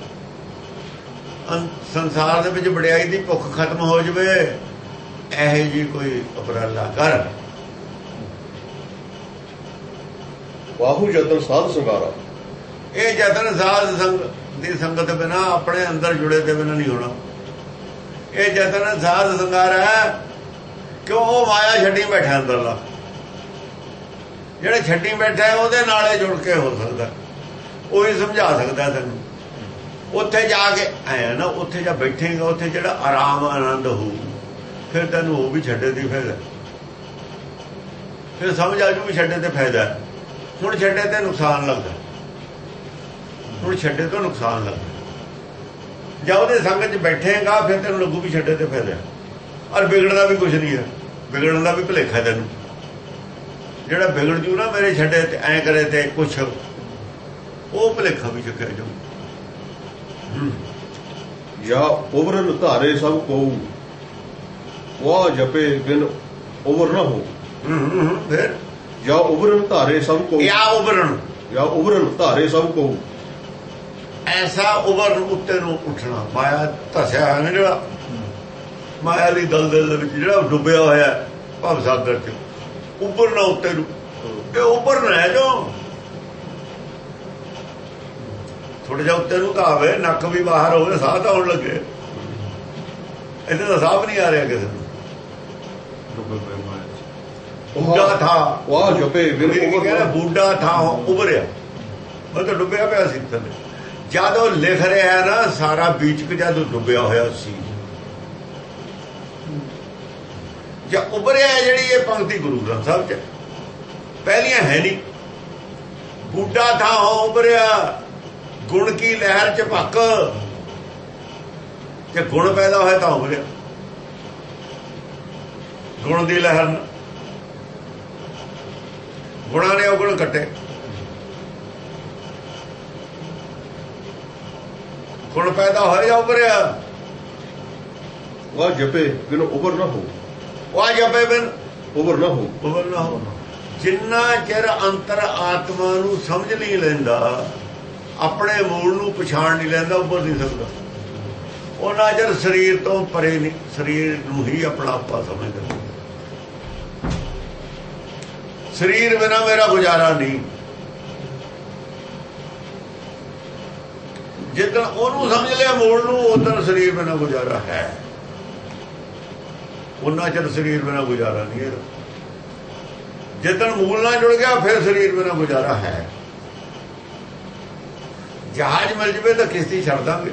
S1: ਸੰਸਾਰ ਦੇ ਵਿੱਚ ਵਡਿਆਈ ਦੀ ਭੁੱਖ ਖਤਮ ਹੋ ਜਵੇ। ਇਹੋ ਜੀ ਕੋਈ ਉਪਰਾਲਾ ਕਰ।
S2: ਬਾਹੂ ਯਤਨ ਸਾਧ ਸੰਗਾਰਾ,
S1: ਇਹ ਯਤਨ ਸਾਧ ਸੰਗ ਦੀ ਸੰਗਤ ਬਿਨਾਂ, ਆਪਣੇ ਅੰਦਰ ਜੁੜੇ ਦੇ ਬਿਨਾਂ ਨਹੀਂ ਹੋਣਾ। ਇਹ ਯਤਨ ਸਾਧ ਸੰਗਾਰ ਹੈ, ਕਿਉਂ? ਉਹ ਮਾਇਆ ਛੱਡੀ ਬੈਠਾ ਅੰਦਰਲਾ, ਜਿਹੜੇ ਛੱਡੀ ਬੈਠਾ ਉਹਦੇ ਨਾਲੇ ਜੁੜ ਕੇ ਹੋ ਸਕਦਾ, ਉਹੀ ਸਮਝਾ ਸਕਦਾ ਤੈਨੂੰ। ਉੱਥੇ ਜਾ ਕੇ ਆਇਆ ਨਾ, ਉੱਥੇ ਜਾ ਬੈਠੇਗਾ, ਉੱਥੇ ਜਿਹੜਾ ਆਰਾਮ ਆਨੰਦ ਹੋਊ, ਫਿਰ ਤੈਨੂੰ ਉਹ ਵੀ ਛੱਡੇ ਦੀ ਫਾਇਦਾ, ਫਿਰ ਸਮਝ ਆ ਜੂ ਵੀ ਛੱਡੇ ਤੇ ਫਾਇਦਾ। ਹੁਣ ਛੱਡੇ ਤੇ ਨੁਕਸਾਨ ਲੱਗਦਾ, ਹੁਣ ਛੱਡੇ ਤੋਂ ਨੁਕਸਾਨ ਲੱਗਦਾ। ਜਾਂ ਉਹਦੇ ਸੰਗ 'ਚ ਬੈਠੇਗਾ ਫਿਰ ਤੈਨੂੰ ਲੱਗੂ ਵੀ ਛੱਡੇ ਤੇ ਫਾਇਦਾ। ਔਰ ਵਿਗੜਦਾ ਵੀ ਕੁਛ ਨਹੀਂ ਹੈ, ਵਿਗੜਨ ਦਾ ਵੀ ਭੁਲੇਖਾ ਤੈਨੂੰ। ਜਿਹੜਾ ਵਿਗੜ ਜੂ ਨਾ ਮੇਰੇ ਛੱਡੇ ਤੇ ਐਂ ਕਰੇ ਤੇ ਕੁਛ, ਉਹ ਭੁਲੇਖਾ ਵੀ ਚੁੱਕਿਆ ਜਾਊ।
S2: ਜਾਂ ਉਬਰਨ ਧਾਰੇ ਸਭ ਕੋ, ਵਾਹ ਜਪੇ ਬਿਨ ਉਬਰ ਨਾ ਹੋ।
S1: ਫਿਰ
S2: ਜਾਂ ਉਬਰਨ ਧਾਰੇ ਸਭ ਕੋ,
S1: ਜਾਂ ਉਬਰਨ,
S2: ਜਾਂ ਉਬਰਨ ਧਾਰੇ ਸਭ ਕੋ,
S1: ਐਸਾ ਉਬਰਨ ਉੱਤੇ ਨੂੰ ਉੱਠਣਾ। ਮਾਇਆ ਧਸਿਆ ਹੈ ਨਾ ਜਿਹੜਾ, ਮਾਇਆ ਦੀ ਦਲਦਲ ਦੇ ਵਿੱਚ ਜਿਹੜਾ ਡੁੱਬਿਆ ਹੋਇਆ ਭਵ ਸਾਗਰ 'ਚ, ਉੱਭਰਨਾ ਉੱਤੇ ਨੂੰ, ਇਹ ਉੱਭਰਨਾ ਹੈ। ਜੋ ਥੋੜਾ ਜਿਹਾ ਉੱਤੇ ਨੂੰ ਤਾਂ ਆਵੇ, ਨੱਕ ਵੀ ਬਾਹਰ ਹੋਵੇ, ਸਾਹ ਤਾਂ ਆਉਣ ਲੱਗੇ। ਇੱਥੇ ਤਾਂ ਸਾਹ ਨਹੀਂ ਆ ਰਿਹਾ ਕਿਸੇ ਨੂੰ। ਬੂਢਾ ਥਾ
S2: ਵਾਹ ਜਪੇ ਬਿਨ
S1: ਕਹਿੰਦਾ, ਬੂਢਾ ਥਾ ਉਭਰਿਆ, ਉਹ ਤਾਂ ਡੁੱਬਿਆ ਪਿਆ ਸੀ ਥੱਲੇ। ਜਦ ਉਹ ਲਿਖ ਰਿਹਾ ਨਾ, ਸਾਰਾ ਬੀਚਕ ਜਦ ਡੁੱਬਿਆ ਹੋਇਆ ਸੀ, ਜਾਂ ਉਭਰਿਆ। ਜਿਹੜੀ ਇਹ ਪੰਕਤੀ ਗੁਰੂ ਗ੍ਰੰਥ ਸਾਹਿਬ 'ਚ ਪਹਿਲੀਆਂ ਹੈ ਨਹੀਂ। ਬੂਢਾ ਥਾ ਉਭਰਿਆ, ਗੁਣ ਕੀ ਲਹਿਰ 'ਚ ਭੱਕ, ਜੇ ਗੁਣ ਪੈਦਾ ਹੋਇਆ ਤਾਂ ਉਭਰਿਆ। ਗੁਣ ਦੀ ਲਹਿਰ, ਗੁਣਾਂ ਨੇ ਉਹ ਗੁਣ ਕੱਟੇ, ਗੁਣ ਪੈਦਾ ਹੋਇਆ ਜਾਂ ਉਭਰਿਆ।
S2: ਵਾਹ ਜਪੇ ਬਿਨ ਉਬਰ ਨਾ ਹੋ,
S1: ਵਾਹ ਜਪੇ ਬਿਨ
S2: ਉਬਰ ਨਾ ਹੋ,
S1: ਉਬਰ ਨਾ ਹੋ। ਜਿੰਨਾ ਚਿਰ ਅੰਤਰ ਆਤਮਾ ਨੂੰ ਸਮਝ ਨਹੀਂ ਲੈਂਦਾ, ਆਪਣੇ ਮੂਲ ਨੂੰ ਪਛਾਣ ਨਹੀਂ ਲੈਂਦਾ, ਉੱਭਰ ਨਹੀਂ ਸਕਦਾ। ਉਹਨਾਂ ਚਿਰ ਸਰੀਰ ਤੋਂ ਪਰੇ ਨਹੀਂ, ਸਰੀਰ ਨੂੰ ਹੀ ਆਪਣਾ ਆਪਾ ਸਮਝਦਾ। ਸਰੀਰ ਬਿਨਾਂ ਮੇਰਾ ਗੁਜ਼ਾਰਾ ਨਹੀਂ। ਜਿੱਦਣ ਉਹਨੂੰ ਸਮਝ ਲਿਆ ਮੂਲ ਨੂੰ, ਉਦੋਂ ਸਰੀਰ ਬਿਨਾਂ ਗੁਜ਼ਾਰਾ ਹੈ। ਉਹਨਾਂ ਚਿਰ ਸਰੀਰ ਬਿਨਾਂ ਗੁਜ਼ਾਰਾ ਨਹੀਂ ਹੈ। ਜਿੱਦਣ ਮੂਲ ਨਾਲ ਜੁੜ ਗਿਆ, ਫਿਰ ਸਰੀਰ ਬਿਨਾਂ ਗੁਜ਼ਾਰਾ ਹੈ। ਜਹਾਜ਼ ਮਿਲ ਜਵੇ ਤਾਂ ਕਿਸ਼ਤੀ ਛੱਡ ਦਾਂਗੇ,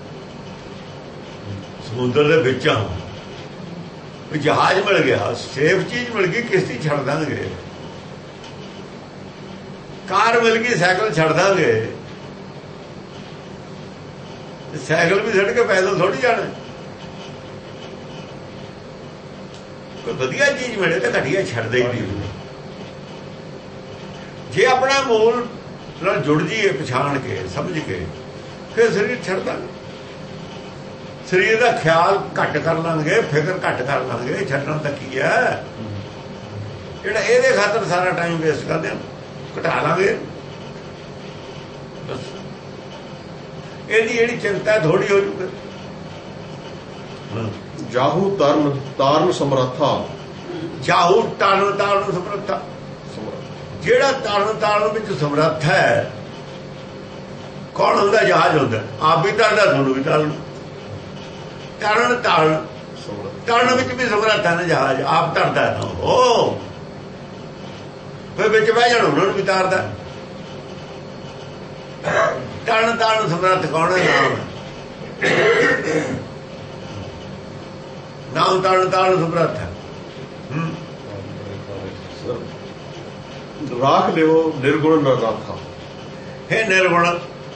S1: ਸਮੁੰਦਰ ਦੇ ਵਿੱਚ ਆ, ਜਹਾਜ਼ ਮਿਲ ਗਿਆ, ਸੇਫ ਚੀਜ਼ ਮਿਲ ਗਈ, ਕਿਸ਼ਤੀ ਛੱਡ ਦਾਂਗੇ। ਕਾਰ ਮਿਲ ਗਈ, ਸਾਈਕਲ ਛੱਡ ਦਾਂਗੇ। ਸਾਈਕਲ ਵੀ ਛੱਡ ਕੇ ਪੈਦਲ ਥੋੜੀ ਜਾਣਾ। ਕੋਈ ਵਧੀਆ ਚੀਜ਼ ਮਿਲੇ ਤਾਂ ਘਟੀਆ ਛੱਡਦੇ ਹੀ ਨਹੀਂ। ਜੇ ਆਪਣਾ ਮੂਲ ਨਾਲ ਜੁੜ ਜੀਏ, ਪਛਾਣ ਕੇ ਸਮਝ ਕੇ, ਫਿਰ ਸਰੀਰ ਛੱਡ ਦਾਂਗੇ। ਸਰੀਰ ਦਾ ਖਿਆਲ ਘੱਟ ਕਰ ਲਾਂਗੇ, ਫਿਕਰ ਘੱਟ ਕਰ ਲਾਂਗੇ। ਛੱਡਣ ਤਾਂ ਕੀ ਹੈ? ਜਿਹੜਾ ਇਹਦੇ ਖਾਤਰ ਸਾਰਾ ਟਾਈਮ ਵੇਸਟ ਕਰਦੇ ਆ, ਘਟਾ ਲਾਂਗੇ ਬਸ। ਇਹਦੀ ਜਿਹੜੀ ਚਿੰਤਾ ਥੋੜੀ ਹੋ ਜੂਗੀ।
S2: ਜਾਹੂ ਤਰਨ ਤਾਰਨ ਸਮਰੱਥਾ।
S1: ਜਾਹੂ ਤਰਨ ਤਾਰਨ ਸਮਰੱਥਾ, ਜਿਹੜਾ ਤਰਨ ਤਾਰਨ ਵਿੱਚ ਸਮਰੱਥ ਹੈ। ਕੌਣ ਹੁੰਦਾ? ਜਹਾਜ਼ ਹੁੰਦਾ, ਆਪ ਵੀ ਤਰਦਾ, ਤੁਹਾਨੂੰ ਵੀ ਤਰਨ। ਤਰਨ ਤਾਰਨ ਤਰਨ ਵਿੱਚ ਵੀ ਸਮਰੱਥ ਹੈ ਨਾ ਜਹਾਜ਼, ਆਪ ਤਰਦਾ ਨਾ ਉਹ, ਫਿਰ ਵਿੱਚ ਬਹਿ ਜਾਣ ਉਹਨਾਂ ਨੂੰ ਵੀ ਤਾਰਦਾ। ਤਰਨ ਤਾਰਨ ਸਮਰੱਥ ਕੌਣ ਹੈ? ਨਾਮ। ਨਾਮ ਤਰਨ ਤਾਰਨ ਸਮਰੱਥ ਹੈ।
S2: ਰਾਖ ਲਿਓ ਨਿਰਗੁਣ ਨਰਾਥਾ।
S1: ਹੈ ਨਿਰਗੁਣ,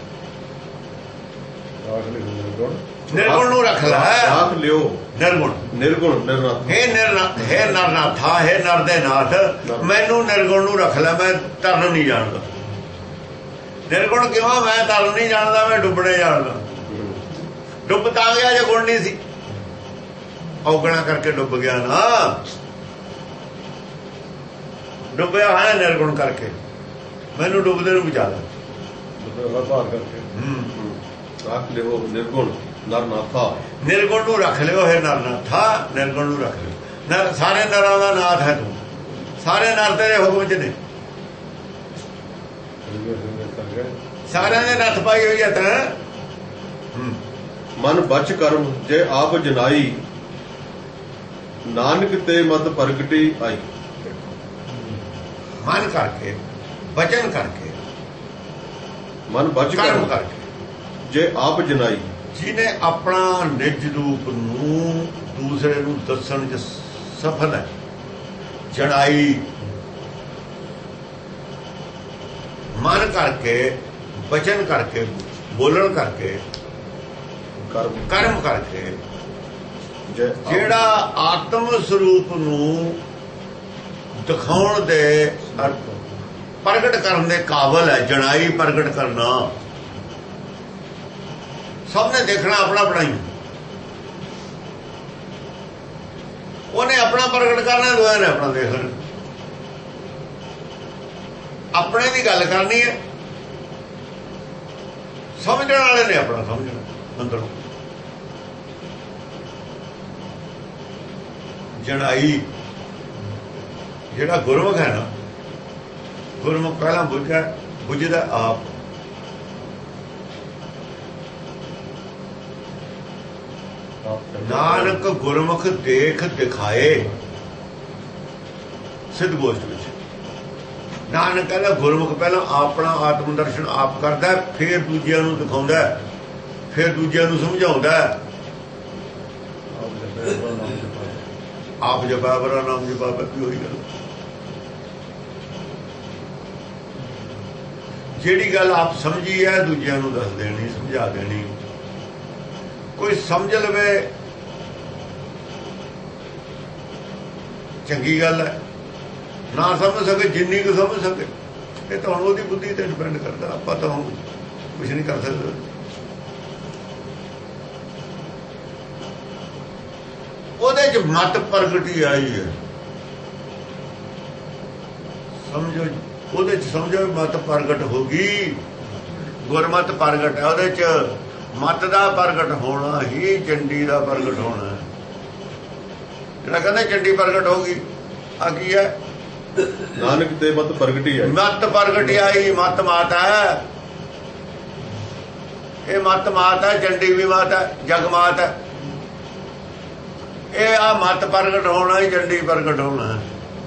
S1: ਨਿਰਗੁਣ ਨੂੰ ਰੱਖ ਲੈ।
S2: ਰਾਖ ਲਿਓ
S1: ਨਿਰਗੁਣ,
S2: ਨਿਰਗੁਣ ਨਿਰਨਾਥ।
S1: ਹੈ ਨਿਰਨਾਥ, ਹੈ ਨਰਨਾਥਾ, ਹੈ ਨਰ ਦੇ ਨਾਥ, ਮੈਨੂੰ ਨਿਰਗੁਣ ਨੂੰ ਰੱਖ ਲੈ, ਮੈਂ ਤਰਨ ਨਹੀਂ ਜਾਣਦਾ। ਨਿਰਗੁਣ ਕਿਉਂ? ਮੈਂ ਤਰਨ ਨਹੀਂ ਜਾਣਦਾ, ਮੈਂ ਡੁੱਬਣੇ ਜਾਣਦਾ। ਡੁੱਬ ਤਾਂ ਗਿਆ ਜੇ ਗੁਣ ਨਹੀਂ ਸੀ, ਔਗਣਾ ਕਰਕੇ ਡੁੱਬ ਗਿਆ ਨਾ। ਡੁੱਬਿਆ ਹੋਇਆ ਨਿਰਗੁਣ ਕਰਕੇ, ਮੈਨੂੰ ਡੁੱਬਦੇ ਨੂੰ ਬਚਾ ਲੈ।
S2: ਰੱਖ ਲਿਓ ਨਿਰਗੁਣ ਨਰਨਾਥਾ।
S1: ਨਿਰਗੁਣ ਨੂੰ ਰੱਖ ਲਿਓ ਹੈ ਨਰਨਾਥਾ, ਨਿਰਗੁਣ ਨੂੰ ਰੱਖ ਲਿਓ। ਨਰ ਸਾਰੇ ਨਰਾਂ ਦਾ ਨਾਥ ਹੈ ਤੂੰ, ਸਾਰੇ ਨਰ ਤੇਰੇ ਹੁਕਮ ਚ ਨੇ, ਸਾਰਿਆਂ ਦੇ ਨੱਥ ਪਾਈ ਹੋਈ ਹੈ ਤੈਂ।
S2: ਮਨ ਬਚ ਕਰਮ ਜੇ ਆਪ ਜਨਾਈ, ਨਾਨਕ ਤੇ ਮਤ ਪ੍ਰਗਟੀ ਆਈ।
S1: ਮਨ ਕਰਕੇ, ਵਚਨ ਕਰਕੇ,
S2: ਮਨ ਬਚ
S1: ਕਰਮ ਕਰਕੇ,
S2: ਜੇ ਆਪ ਜਨਾਈ।
S1: ਜਿਹਨੇ ਆਪਣਾ ਨਿਜ ਰੂਪ ਨੂੰ ਦੂਸਰੇ ਨੂੰ ਦੱਸਣ ਚ ਸਫਲ ਹੈ। ਜਨਾਈ ਮਨ ਕਰਕੇ, ਵਚਨ ਕਰਕੇ, ਬੋਲਣ ਕਰਕੇ, ਕਰਮ ਕਰਕੇ, ਜਿਹੜਾ ਆਤਮ ਸਰੂਪ ਨੂੰ ਦਿਖਾਉਣ ਦੇ, ਪ੍ਰਗਟ ਕਰਨ ਦੇ ਕਾਬਲ ਹੈ। ਜਨਾਈ ਪ੍ਰਗਟ ਕਰਨਾ, ਸਭ ਨੇ ਦੇਖਣਾ ਆਪਣਾ ਆਪਣਾ ਹੀ। ਉਹਨੇ ਆਪਣਾ ਪ੍ਰਗਟ ਕਰਨਾ, ਦੂਏ ਨੇ ਆਪਣਾ ਦੇਖਣਾ। ਆਪਣੇ ਦੀ ਗੱਲ ਕਰਨੀ ਹੈ, ਸਮਝਣ ਵਾਲੇ ਨੇ ਆਪਣਾ ਸਮਝਣਾ ਅੰਦਰੋਂ। ਜਨਾਈ ਜਿਹੜਾ ਗੁਰਮੁਖ ਹੈ ਨਾ, ਗੁਰਮੁਖ ਪਹਿਲਾਂ ਬੁੱਝਾ ਬੁੱਝਦਾ ਆਪ। ਨਾਨਕ ਗੁਰਮੁਖ ਦੇਖ ਦਿਖਾਏ, ਸਿੱਧ ਗੋਸ਼ਟ ਵਿੱਚ ਨਾਨਕ ਕਹਿੰਦਾ ਗੁਰਮੁਖ ਪਹਿਲਾਂ ਆਪਣਾ ਆਤਮ ਦਰਸ਼ਨ ਆਪ ਕਰਦਾ, ਫਿਰ ਦੂਜਿਆਂ ਨੂੰ ਦਿਖਾਉਂਦਾ, ਫਿਰ ਦੂਜਿਆਂ ਨੂੰ ਸਮਝਾਉਂਦਾ। ਆਪ ਜਪਾ ਬਰਾ ਨਾਮ ਜਪਾ ਵੀ ਹੋਈ ਗੱਲ। ਜਿਹੜੀ ਗੱਲ ਆਪ ਸਮਝੀ ਹੈ ਦੂਜਿਆਂ ਨੂੰ ਦੱਸ ਦੇਣੀ, ਸਮਝਾ ਦੇਣੀ। ਕੋਈ ਸਮਝ ਲਵੇ ਚੰਗੀ ਗੱਲ ਹੈ, ਨਾ ਸਮਝ ਸਕੇ ਜਿੰਨੀ ਕੁ ਸਮਝ ਸਕੇ, ਇਹ ਤਾਂ ਹੁਣ ਉਹਦੀ ਬੁੱਧੀ ਤੇ ਡਿਪੈਂਡ ਕਰਦਾ। ਆਪਾਂ ਤਾਂ ਹੁਣ ਕੁਛ ਨਹੀਂ ਕਰ ਸਕਦੇ। ਉਹਦੇ ਚ ਮਤ ਪ੍ਰਗਟੀ ਆਈ ਹੈ, ਸਮਝੋ ਉਹਦੇ ਚ, ਸਮਝੋ ਮਤ ਪ੍ਰਗਟ ਹੋ ਗਈ। ਗੁਰਮਤ ਪ੍ਰਗਟ ਹੈ ਉਹਦੇ ਚ। ਮਤ ਦਾ ਪ੍ਰਗਟ ਹੋਣਾ ਹੀ ਚੰਡੀ ਦਾ ਪ੍ਰਗਟ ਹੋਣਾ। ਜਿਹੜਾ ਕਹਿੰਦਾ ਚੰਡੀ ਪ੍ਰਗਟ ਹੋ ਗਈ, ਆ ਕੀ ਹੈ?
S2: ਨਾਨਕ ਤੇ ਮਤ ਪ੍ਰਗਟੀ ਆਈ।
S1: ਮਤ ਪ੍ਰਗਟੀ ਆਈ, ਮਤ ਮਾਤਾ ਹੈ ਇਹ। ਮਤ ਮਾਤਾ ਹੈ, ਚੰਡੀ ਵੀ ਮਾਤਾ ਹੈ, ਜਗ ਮਾਤ ਹੈ ਇਹ। ਆ ਮਤ ਪ੍ਰਗਟ ਹੋਣਾ ਹੀ ਚੰਡੀ ਪ੍ਰਗਟ ਹੋਣਾ।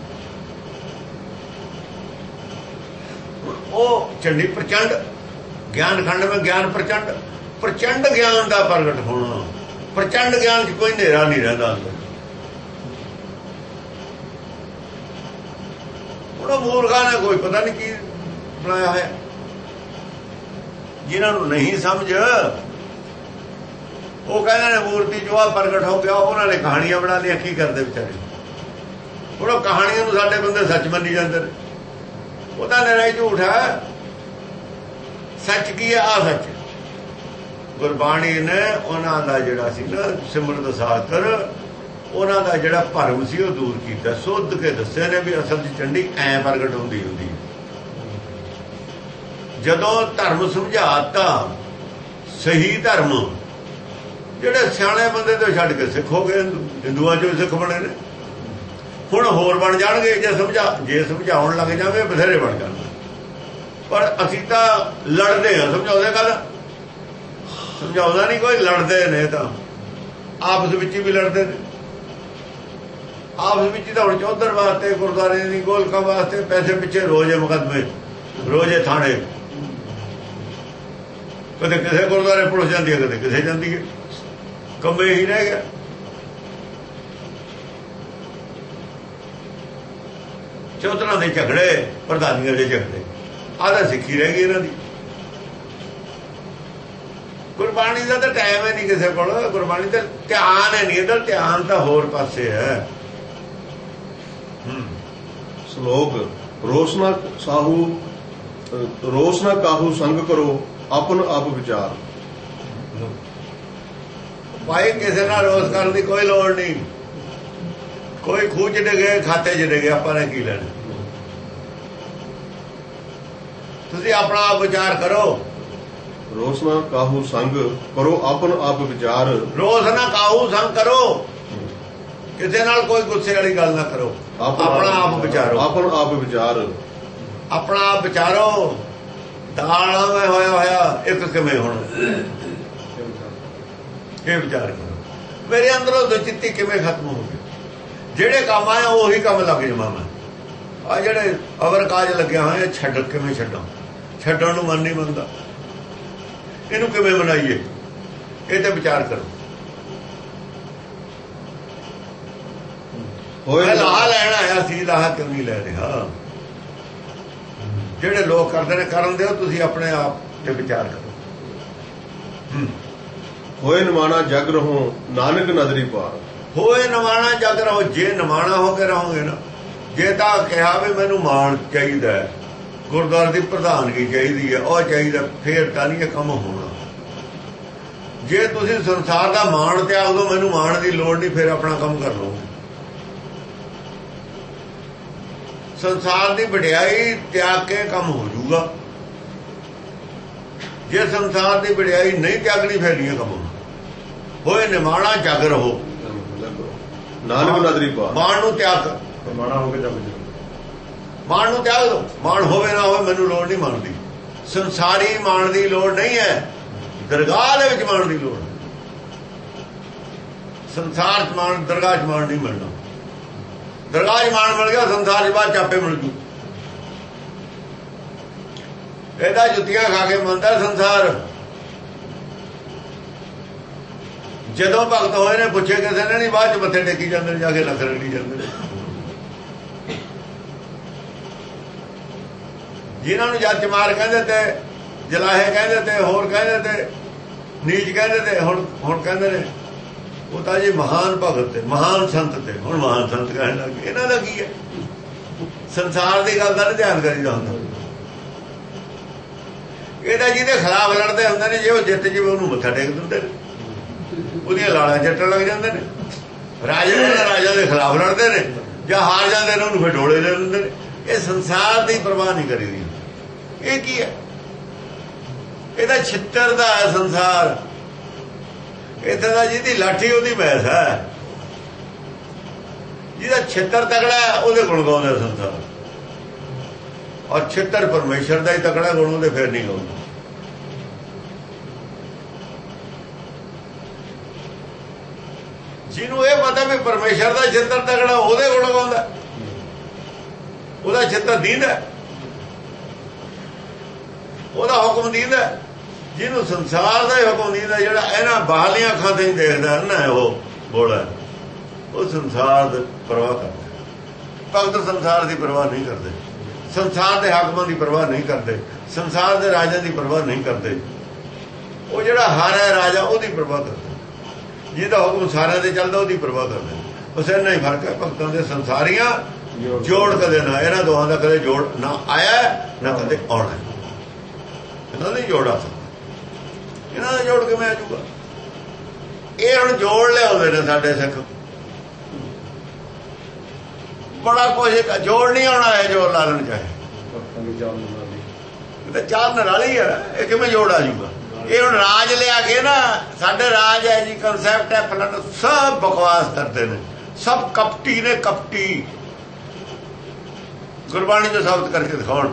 S1: ਉਹ ਚੰਡੀ ਪ੍ਰਚੰਡ ਗਿਆਨ ਖੰਡ ਵਿੱਚ ਗਿਆਨ ਪ੍ਰਚੰਡ, ਪ੍ਰਚੰਡ ਗਿਆਨ ਦਾ ਪ੍ਰਗਟ ਹੋਣਾ। ਪ੍ਰਚੰਡ ਗਿਆਨ ਚ ਕੋਈ ਹਨੇਰਾ ਨਹੀਂ ਰਹਿੰਦਾ ਅੰਦਰ। ਉਹਨਾਂ ਮੂਰਖਾਂ ਨੇ ਕੋਈ ਪਤਾ ਨਹੀਂ ਕੀ ਬਣਾਇਆ ਹੋਇਆ। ਜਿਨ੍ਹਾਂ ਨੂੰ ਨਹੀਂ ਸਮਝ, ਉਹ ਕਹਿੰਦੇ ਨੇ ਮੂਰਤੀ ਜੋ ਆ ਪ੍ਰਗਟ ਹੋ ਗਿਆ। ਉਹਨਾਂ ਨੇ ਕਹਾਣੀਆਂ ਬਣਾ ਲਈਆਂ, ਕੀ ਕਰਦੇ ਵਿਚਾਰੇ। ਉਹ ਕਹਾਣੀਆਂ ਨੂੰ ਸਾਡੇ ਬੰਦੇ ਸੱਚ ਮੰਨੀ ਜਾਂਦੇ ਨੇ। ਉਹਦਾ ਨਿਰਾ ਝੂਠ ਹੈ। ਸੱਚ ਕੀ ਹੈ? ਆ ਸੱਚ ਗੁਰਬਾਣੀ ਨੇ ਉਹਨਾਂ ਦਾ ਜਿਹੜਾ ਸੀ ਨਾ ਸਿਮਰਤ ਸ਼ਾਸਤਰ, ਉਹਨਾਂ ਦਾ ਜਿਹੜਾ ਭਰਮ ਸੀ ਉਹ ਦੂਰ ਕੀਤਾ। ਸੁੱਧ ਕੇ ਦੱਸੇ ਨੇ ਵੀ ਅਸਲ ਚ ਚੰਡੀ ਐ ਪ੍ਰਗਟ ਹੁੰਦੀ ਹੁੰਦੀ। ਜਦੋਂ ਧਰਮ ਸਮਝਾਤਾ, ਸਹੀ ਧਰਮ ਜਿਹੜੇ ਸਿਆਣੇ ਬੰਦੇ ਤੋਂ ਛੱਡ ਕੇ ਸਿੱਖ ਹੋ ਗਏ, ਹਿੰਦੂਆਂ ਚੋਂ ਸਿੱਖ ਬਣੇ ਨੇ। ਹੁਣ ਹੋਰ ਬਣ ਜਾਣਗੇ ਜੇ ਸਮਝਾ ਜੇ ਸਮਝਾਉਣ ਲੱਗ ਜਾਵੇ ਬਥੇਰੇ ਬਣ ਜਾਣਗੇ। ਪਰ ਅਸੀਂ ਤਾਂ ਲੜਦੇ ਹਾਂ, ਸਮਝਾਉਂਦੇ ਕਾਹਦਾ? ਸਮਝਾਉਂਦਾ ਨਹੀਂ ਕੋਈ, ਲੜਦੇ ਨੇ ਤਾਂ ਆਪਸ ਵਿੱਚ ਵੀ ਲੜਦੇ ਨੇ। ਆਪਸ ਵਿੱਚ ਤਾਂ ਹੁਣ ਚੌਧਰ ਵਾਸਤੇ, ਗੁਰਦੁਆਰੇ ਦੀ ਗੋਲਕਾਂ ਵਾਸਤੇ ਪੈਸੇ ਪਿੱਛੇ ਰੋਜ਼ੇ ਮੁਕੱਦਮੇ, ਰੋਜ਼ੇ ਥਾਣੇ। ਕਦੇ ਕਿਸੇ ਗੁਰਦੁਆਰੇ ਪੁਲਿਸ ਜਾਂਦੀ ਹੈ, ਕਦੇ ਕਿਸੇ ਜਾਂਦੀ ਹੈ। ਕੰਮੇ ਹੀ ਰਹਿ ਗਿਆ। ਚੌਧਰਾਂ ਦੇ ਝਗੜੇ, ਪ੍ਰਧਾਨੀਆਂ ਦੇ ਝਗੜੇ, ਆਹ ਸਿੱਖੀ ਰਹਿ ਗਈ ਇਹਨਾਂ ਦੀ। ਗੁਰਬਾਣੀ ਦਾ ਤਾਂ ਟਾਈਮ ਹੈ ਨਹੀਂ ਕਿਸੇ ਕੋਲ, ਗੁਰਬਾਣੀ ਦਾ ਧਿਆਨ ਹੈ ਨਹੀਂ ਇੱਧਰ, ਧਿਆਨ ਤਾਂ ਹੋਰ ਪਾਸੇ ਹੈ।
S2: ਸ਼ਲੋਕ ਰੋਸ ਨਾ ਸਾਹੂ ਰੋਸ ਨਾ ਕਾਹੂ ਸੰਗ ਕਰੋ ਆਪਨ ਆਪ ਵਿਚਾਰ।
S1: ਭਾਈ ਕਿਸੇ ਨਾਲ ਰੋਸ ਕਰਨ ਦੀ ਕੋਈ ਲੋੜ ਨਹੀਂ। ਕੋਈ ਖੂਹ ਚ ਡਿੱਗੇ, ਖਾਤੇ ਚ ਡਿੱਗੇ, ਆਪਾਂ ਨੇ ਕੀ ਲੈਣਾ? ਤੁਸੀਂ ਆਪਣਾ ਆਪ ਵਿਚਾਰ ਕਰੋ।
S2: ਰੋਸ ਨਾ ਕਾਹੂ ਸੰਗ ਕਰੋ ਆਪਨ ਆਪ ਵਿਚਾਰ।
S1: ਰੋਸ ਨਾ ਕਾਹੂ ਸੰਗ ਕਰੋ, ਕਿਸੇ ਨਾਲ ਕੋਈ ਗੁੱਸੇ ਵਾਲੀ ਗੱਲ ਨਾ ਕਰੋ। ਆਪਣਾ ਆਪ ਵਿਚਾਰੋ,
S2: ਆਪਨ ਆਪ ਵਿਚਾਰ,
S1: ਆਪਣਾ ਆਪ ਵਿਚਾਰੋ। ਦਾਣਾ ਮੈਂ ਹੋਇਆ ਹੋਇਆ ਇੱਕ ਕਿਵੇਂ ਹੁਣ ਇਹ ਵਿਚਾਰ ਕਰੋ, ਮੇਰੇ ਅੰਦਰੋਂ ਦੁਚਿੱਤੀ ਕਿਵੇਂ ਖਤਮ ਹੋ ਗਈ। ਜਿਹੜੇ ਕੰਮ ਆਏ ਉਹੀ ਕੰਮ ਲੱਗ ਜਾਵਾਂ ਮੈਂ। ਆ ਜਿਹੜੇ ਅਵਰ ਕਾਜ ਲੱਗਿਆ ਹੋਇਆ ਛੱਡ ਕਿਵੇਂ ਛੱਡਾਂ? ਛੱਡਣ ਨੂੰ ਮਨ ਨਹੀਂ ਮੰਨਦਾ। ਇਹਨੂੰ ਕਿਵੇਂ ਬਣਾਈਏ? ਇਹ ਤੇ ਵਿਚਾਰ ਕਰੋ। ਮੈਂ ਲਾਹਾ ਲੈਣ ਆਇਆ ਸੀ, ਲਾਹਾ ਕਿਉਂ ਨਹੀਂ ਲੈ ਰਿਹਾ? ਜਿਹੜੇ ਲੋਕ ਕਰਦੇ ਨੇ ਕਰਨ ਦਿਓ, ਤੁਸੀਂ ਆਪਣੇ ਆਪ ਤੇ ਵਿਚਾਰ ਕਰੋ।
S2: ਹੋਏ ਨਿਮਾਣਾ ਜਗ ਰਹੋ ਨਾਨਕ ਨਦਰੀ ਪਾਰ।
S1: ਹੋਏ ਨਿਮਾਣਾ ਜਗ ਰਹੋ, ਜੇ ਨਿਮਾਣਾ ਹੋ ਕੇ ਰਹੋਗੇ ਨਾ, ਜੇ ਤਾਂ ਕਿਹਾ ਵੀ ਮੈਨੂੰ ਮਾਣ ਚਾਹੀਦਾ ਹੈ, ਗੁਰਦੁਆਰੇ ਦੀ ਪ੍ਰਧਾਨਗੀ ਚਾਹੀਦੀ ਹੈ, ਉਹ ਚਾਹੀਦਾ, ਫੇਰ ਤਾਂ ਨਹੀਂ ਇਹ ਕੰਮ ਹੋਣਾ। ਜੇ ਤੁਸੀਂ ਸੰਸਾਰ ਦਾ ਮਾਣ ਤਿਆਗ ਦੋ, ਮੈਨੂੰ ਮਾਣ ਦੀ ਲੋੜ ਨਹੀਂ, ਫਿਰ ਆਪਣਾ ਕੰਮ ਕਰ ਲਓ। ਸੰਸਾਰ ਦੀ ਵਡਿਆਈ ਤਿਆਗ ਕੇ ਕੰਮ ਹੋ ਜਾਊਗਾ। ਜੇ ਸੰਸਾਰ ਦੀ ਵਡਿਆਈ ਨਹੀਂ ਤਿਆਗਣੀ, ਫਿਰ ਨਹੀਂ ਕੰਮ ਹੋਣਾ। ਹੋਏ ਨਿਮਾਣਾ ਜਗ ਰਹੋ
S2: ਨਾਨਕ ਨਦਰੀ ਪਾਰ।
S1: ਮਾਣ ਨੂੰ ਤਿਆਗ,
S2: ਮਾਣਾ ਹੋ ਕੇ ਜਗ
S1: ਮਾਣ ਨੂੰ ਤਿਆਗ ਦੋ। ਮਾਣ ਹੋਵੇ ਨਾ ਹੋਵੇ ਮੈਨੂੰ ਲੋੜ ਨਹੀਂ ਮਾਣ ਦੀ। ਸੰਸਾਰੀ ਮਾਣ ਦੀ ਲੋੜ ਨਹੀਂ ਹੈ, ਦਰਗਾਹ ਦੇ ਵਿੱਚ ਮਾਣ ਦੀ ਲੋੜ। ਸੰਸਾਰ ਚ ਮਾਣ, ਦਰਗਾਹ ਚ ਮਾਣ ਨਹੀਂ ਮਿਲਣਾ। ਦਰਗਾਹ ਚ ਮਾਣ ਮਿਲ ਗਿਆ, ਸੰਸਾਰ ਚ ਬਾਅਦ ਚਾਪੇ ਮਿਲ ਜੂ। ਇਹਦਾ ਜੁੱਤੀਆਂ ਖਾ ਕੇ ਮੰਨਦਾ ਸੰਸਾਰ। ਜਦੋਂ ਭਗਤ ਹੋਏ ਨੇ ਪੁੱਛੇ ਕਿਸੇ ਨੇ ਨਹੀਂ, ਬਾਅਦ ਚ ਮੱਥੇ ਟੇਕੀ ਜਾਂਦੇ ਨੇ, ਜਾ ਕੇ ਲੱਖ ਰਗੜੀ ਜਾਂਦੇ ਨੇ। ਜਿਨ੍ਹਾਂ ਨੂੰ ਜੱਜ ਮਾਰ ਕਹਿੰਦੇ ਤੇ, ਜਲਾਹੇ ਕਹਿੰਦੇ ਤੇ, ਹੋਰ ਕਹਿੰਦੇ ਤੇ, ਨੀਚ ਕਹਿੰਦੇ ਤੇ, ਹੁਣ ਹੁਣ ਕਹਿੰਦੇ ਨੇ ਉਹ ਤਾਂ ਜੀ ਮਹਾਨ ਭਗਤ ਤੇ, ਮਹਾਨ ਸੰਤ ਤੇ, ਹੁਣ ਮਹਾਨ ਸੰਤ ਕਹਿਣ ਲੱਗ ਗਏ। ਇਹਨਾਂ ਦਾ ਕੀ ਹੈ? ਸੰਸਾਰ ਦੀ ਗੱਲ ਦਾ ਨਹੀਂ ਧਿਆਨ ਕਰੀਦਾ ਹੁੰਦਾ। ਇਹਦਾ ਜਿਹਦੇ ਖਿਲਾਫ ਲੜਦੇ ਹੁੰਦੇ ਨੇ, ਜੇ ਉਹ ਜਿੱਤ ਜਿਵੇਂ ਉਹਨੂੰ ਮੱਥਾ ਟੇਕ ਦਿੰਦੇ ਨੇ, ਉਹਦੀਆਂ ਲਾਲਾਂ ਚੱਟਣ ਲੱਗ ਜਾਂਦੇ ਨੇ। ਰਾਜੇ ਰਾਜਾ ਦੇ ਖਿਲਾਫ ਲੜਦੇ ਨੇ, ਜਾਂ ਹਾਰ ਜਾਂਦੇ ਨੇ ਉਹਨੂੰ ਫਿਰ ਢੋਲੇ ਦੇ ਦਿੰਦੇ ਨੇ। ਇਹ ਸੰਸਾਰ ਦੀ ਪਰਵਾਹ ਨਹੀਂ ਕਰੀਦੀ। ਇਹ ਕੀ ਹੈ? ਇਹਦਾ ਛਿੱਤਰ ਦਾ ਹੈ ਸੰਸਾਰ। ਇੱਥੇ ਦਾ ਜਿਹਦੀ ਲਾਠੀ ਉਹਦੀ ਮੈਸ ਹੈ, ਜਿਹਦਾ ਛਿੱਤਰ ਤਕੜਾ ਹੈ ਉਹਦੇ ਗੁਣ ਗਾਉਂਦਾ ਸੰਸਾਰ। ਔਰ ਛਿੱਤਰ ਪਰਮੇਸ਼ਰ ਦਾ ਹੀ ਤਕੜਾ ਗੁਣ ਉਹਦੇ ਫਿਰ ਨਹੀਂ ਗਾਉਂਦਾ। ਜਿਹਨੂੰ ਇਹ ਪਤਾ ਵੀ ਪਰਮੇਸ਼ਰ ਦਾ ਛਿੱਤਰ ਤਕੜਾ, ਉਹਦੇ ਗੁਣ ਗਾਉਂਦਾ, ਉਹਦਾ ਛਿੱਤਰ ਦੀਂਦਾ, ਉਹਦਾ ਹੁਕਮ ਦੀਂਦਾ। ਜਿਹਨੂੰ ਸੰਸਾਰ ਦਾ ਹੀ ਹੁਕਮ ਦੀਂਦਾ, ਜਿਹੜਾ ਇਹਨਾਂ ਬਾਹਲੀਆਂ ਅੱਖਾਂ ਤੇ ਹੀ ਦੇਖਦਾ ਨਾ, ਉਹ ਬੋਲਾ, ਉਹ ਸੰਸਾਰ ਦੀ ਪਰਵਾਹ ਕਰਦਾ। ਭਗਤ ਸੰਸਾਰ ਦੀ ਪਰਵਾਹ ਨਹੀਂ ਕਰਦੇ, ਸੰਸਾਰ ਦੇ ਹਾਕਮਾਂ ਦੀ ਪਰਵਾਹ ਨਹੀਂ ਕਰਦੇ, ਸੰਸਾਰ ਦੇ ਰਾਜਿਆਂ ਦੀ ਪਰਵਾਹ ਨਹੀਂ ਕਰਦੇ। ਉਹ ਜਿਹੜਾ ਹਰ ਹੈ ਰਾਜਾ, ਉਹਦੀ ਪਰਵਾਹ ਕਰਦਾ। ਜਿਹਦਾ ਹੁਕਮ ਸਾਰਿਆਂ ਦੇ ਚੱਲਦਾ, ਉਹਦੀ ਪਰਵਾਹ ਕਰਦੇ। ਬਸ ਇੰਨਾ ਹੀ ਫਰਕ ਹੈ ਭਗਤਾਂ ਦੇ ਸੰਸਾਰੀਆਂ ਜੋੜ ਕਦੇ ਨਾ, ਇਹਨਾਂ ਦੋਹਾਂ ਦਾ ਕਦੇ ਜੋੜ ਨਾ ਆਇਆ ਨਾ ਕਦੇ ਆਉਣਾ। ਇਹਨਾਂ ਦਾ ਜੋੜ ਆ ਸਕਦਾ, ਇਹਨਾਂ ਦਾ ਜੋੜ ਕਿਵੇਂ ਆ ਜਾਊਗਾ? ਇਹ ਹੁਣ ਜੋੜ ਲਿਆਉਂਦੇ ਨੇ ਸਾਡੇ ਸਿੱਖ, ਬੜਾ ਕੁਝ। ਜੋੜ ਨਹੀਂ ਆਉਣਾ ਹੈ, ਜੋੜ ਲਾ ਲੈਣ ਚਾਹੇ ਤਾਂ ਚਾਰ ਨਰਾਲੀ ਹੈ, ਇਹ ਕਿਵੇਂ ਜੋੜ ਆ ਜਾਊਗਾ? ਇਹ ਹੁਣ ਰਾਜ ਲਿਆ ਕੇ ਨਾ ਸਾਡੇ ਰਾਜ ਹੈ ਜੀ ਕਨਸੈਪਟ ਹੈ ਫਲਾਣਾ ਸਭ ਬਕਵਾਸ ਕਰਦੇ ਨੇ ਸਭ ਕਪਟੀ ਨੇ ਕਪਟੀ ਗੁਰਬਾਣੀ ਤੋਂ ਸਾਬਤ ਕਰਕੇ ਦਿਖਾਉਣ